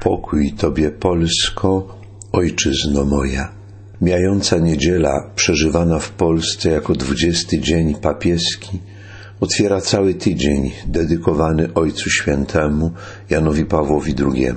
Pokój Tobie, Polsko, ojczyzno moja. Mijająca niedziela, przeżywana w Polsce jako 20 dzień papieski, otwiera cały tydzień dedykowany Ojcu Świętemu Janowi Pawłowi II.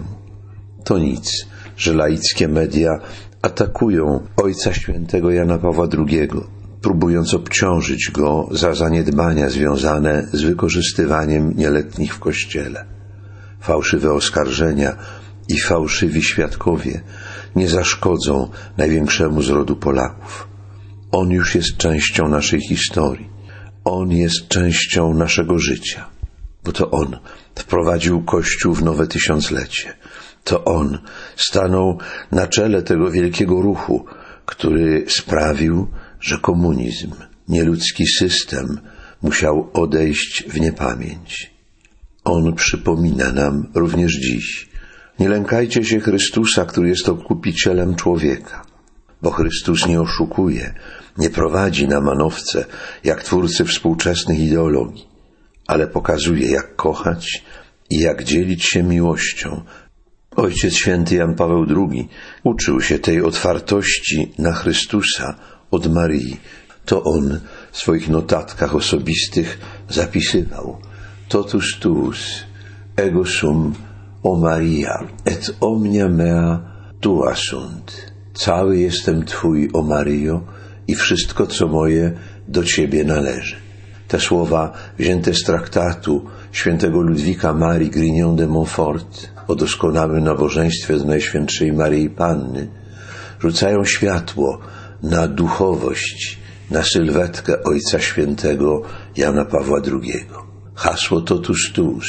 To nic, że laickie media atakują Ojca Świętego Jana Pawła II, próbując obciążyć go za zaniedbania związane z wykorzystywaniem nieletnich w Kościele. Fałszywe oskarżenia i fałszywi świadkowie nie zaszkodzą największemu z rodu Polaków. On już jest częścią naszej historii. On jest częścią naszego życia, bo to On wprowadził Kościół w nowe tysiąclecie. To On stanął na czele tego wielkiego ruchu, który sprawił, że komunizm, nieludzki system, musiał odejść w niepamięć. On przypomina nam również dziś: nie lękajcie się Chrystusa, który jest odkupicielem człowieka, bo Chrystus nie oszukuje, nie prowadzi na manowce, jak twórcy współczesnych ideologii, ale pokazuje, jak kochać i jak dzielić się miłością. Ojciec Święty Jan Paweł II uczył się tej otwartości na Chrystusa od Maryi. To on w swoich notatkach osobistych zapisywał: totus tuus, ego sum, o Maria, et omnia mea tua sunt. Cały jestem Twój, o Maryjo, i wszystko, co moje, do Ciebie należy. Te słowa, wzięte z traktatu świętego Ludwika Marii Grignon de Montfort o doskonałym nabożeństwie do Najświętszej Maryi Panny, rzucają światło na duchowość, na sylwetkę Ojca Świętego Jana Pawła II. Hasło totus tuus,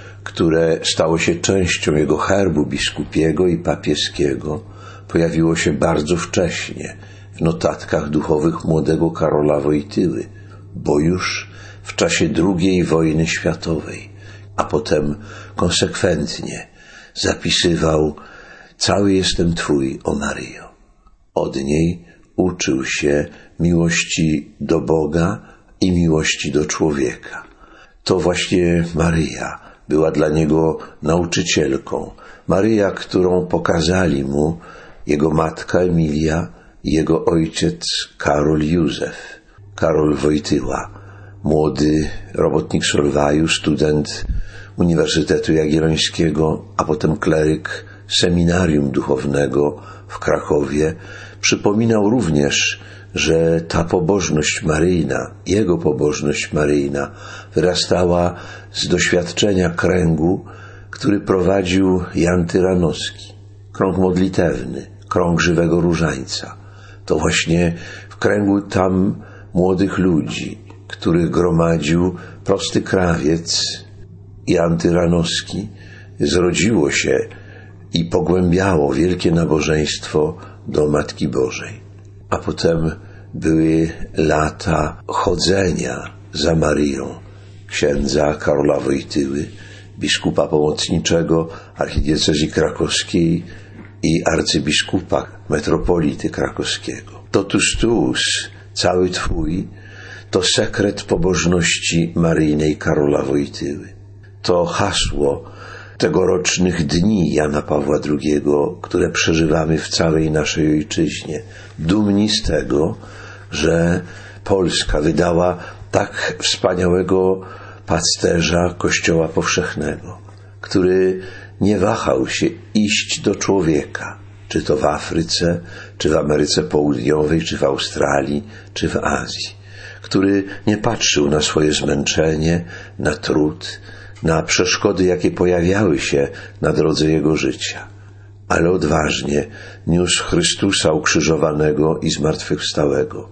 które stało się częścią jego herbu biskupiego i papieskiego, pojawiło się bardzo wcześnie w notatkach duchowych młodego Karola Wojtyły, bo już w czasie II wojny światowej, a potem konsekwentnie zapisywał: cały jestem Twój, o Maryjo. Od niej uczył się miłości do Boga i miłości do człowieka. To właśnie Maryja była dla niego nauczycielką. Maryja, którą pokazali mu jego matka Emilia i jego ojciec Karol Józef. Karol Wojtyła, młody robotnik Solwaju, student Uniwersytetu Jagiellońskiego, a potem kleryk seminarium duchownego w Krakowie, przypominał również, że ta pobożność maryjna, jego pobożność maryjna, wyrastała z doświadczenia kręgu, który prowadził Jan Tyranowski. Krąg modlitewny, krąg żywego różańca. To właśnie w kręgu tam młodych ludzi, których gromadził prosty krawiec Jan Tyranowski, zrodziło się i pogłębiało wielkie nabożeństwo do Matki Bożej. A potem były lata chodzenia za Maryją księdza Karola Wojtyły, biskupa pomocniczego archidiecezji krakowskiej i arcybiskupa metropolity krakowskiego. Totus tuus, cały Twój, to sekret pobożności maryjnej Karola Wojtyły. To hasło tegorocznych dni Jana Pawła II, które przeżywamy w całej naszej ojczyźnie. Dumni z tego, że Polska wydała tak wspaniałego pasterza Kościoła Powszechnego, który nie wahał się iść do człowieka, czy to w Afryce, czy w Ameryce Południowej, czy w Australii, czy w Azji, który nie patrzył na swoje zmęczenie, na trud, na przeszkody, jakie pojawiały się na drodze jego życia, ale odważnie niósł Chrystusa ukrzyżowanego i zmartwychwstałego,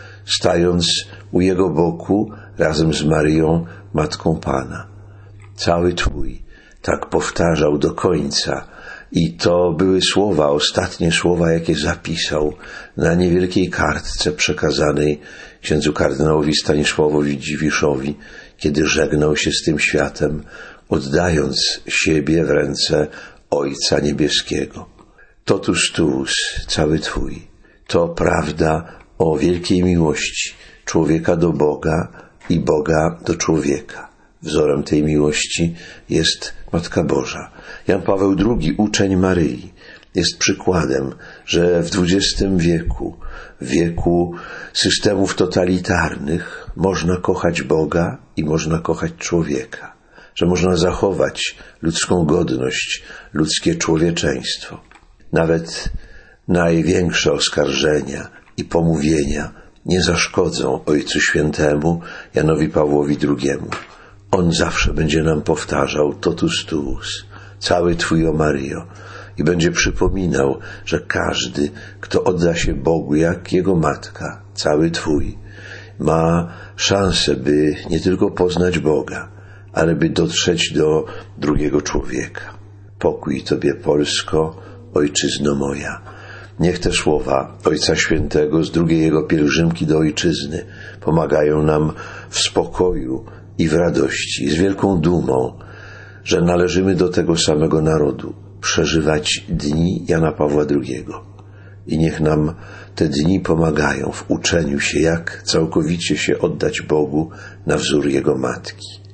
stając u Jego boku razem z Maryją, Matką Pana. Cały Twój, tak powtarzał do końca, i to były słowa, ostatnie słowa, jakie zapisał na niewielkiej kartce przekazanej księdzu kardynałowi Stanisławowi Dziwiszowi, kiedy żegnał się z tym światem, oddając siebie w ręce Ojca Niebieskiego. Totus tuus, cały Twój, to prawda o wielkiej miłości człowieka do Boga i Boga do człowieka. Wzorem tej miłości jest Matka Boża. Jan Paweł II, uczeń Maryi, jest przykładem, że w XX wieku, w wieku systemów totalitarnych, można kochać Boga i można kochać człowieka, że można zachować ludzką godność, ludzkie człowieczeństwo. Nawet największe oskarżenia i pomówienia nie zaszkodzą Ojcu Świętemu, Janowi Pawłowi II. On zawsze będzie nam powtarzał totus tuus, cały Twój, o Maryjo, i będzie przypominał, że każdy, kto odda się Bogu jak Jego Matka, cały Twój, ma szansę, by nie tylko poznać Boga, ale by dotrzeć do drugiego człowieka. Pokój Tobie, Polsko, Ojczyzno moja. Niech te słowa Ojca Świętego z drugiej jego pielgrzymki do Ojczyzny pomagają nam w spokoju i w radości, z wielką dumą, że należymy do tego samego narodu, przeżywać dni Jana Pawła II. I niech nam te dni pomagają w uczeniu się, jak całkowicie się oddać Bogu na wzór Jego Matki.